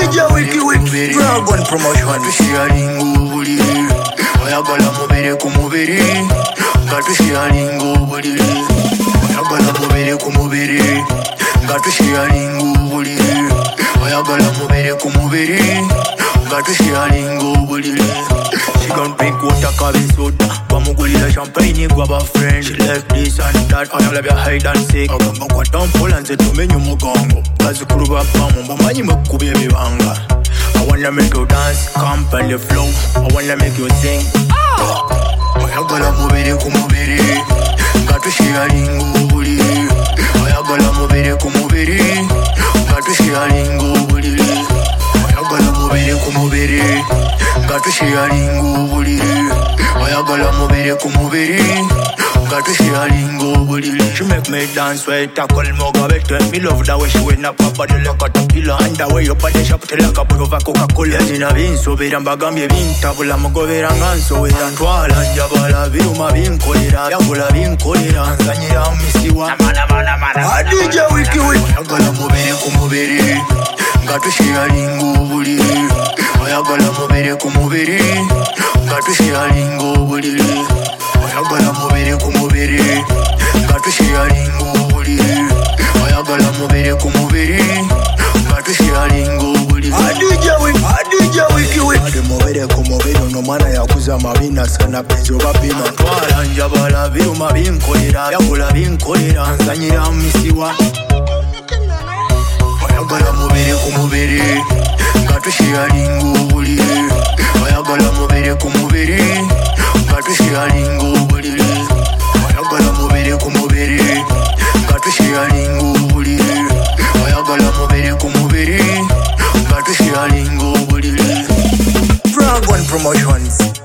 DJ Wiki Wiki Dragon Promotion. Sharing ubuli, oyagala mubere ku mubiri. Ngatu sharing ubuli, oyagala mubere ku mubiri. Ngatu sharing ubuli, oyagala mubere ku mubiri. Ngatu sharing ubuli. She don't drink water, coffee, soda. Bamugulira champagne, grab a friend. She left this and that, I love your hide and seek. Agamba kwa tampola nze tumenye umugongo. Kazikuru bapamu, mbamanyi mekubi ebibanga. I wanna make you dance, come on the flow. I wanna make you sing. Oyagala mubere ku mubiri. Ngatu sharing ubuli. Oyagala mubere ku mubiri. Ngatu sharing ubuli. Oyagala mubere ku mubiri. Ngatu sharing ubuli. Oyagala mubere ku mubiri. Ngatu sharing ubuli. She make me dance way tackle moga better. Me love the way she went up her body like a tequila. And the way your body shop till like a bottle of Coca-Cola. Zina vinso vera mbagambye vintabula mugobera nganso wera ntwala njabala biruma binkolera yagula binkolera nsanyira misiwa. DJ Wiki Wiki. Oyagala mubere ku mubiri. Ngatu sharing ubuli. Oyagala mubere ku mubiri. Ngatu sharing ubuli. Oyagala mubere ku mubiri. Ngatu sharing ubuli. Oyagala mubere ku mubiri. Ngatu sharing ubuli. DJ Wiki Wiki. Ade mubere ku mubiri no mwana yakuza mabina sana penzi obapima. Twala njabala biruma binkolera yagula binkolera nsanyira misiwa. Oyagala mubere ku mubiri. Ngatu sharing ubuli. Oyagala mubere ku mubiri. Ngatu sharing ubuli. Oyagala mubere ku mubiri. Ngatu sharing ubuli. Oyagala mubere ku mubiri. Ngatu sharing ubuli. Dragon Promotions.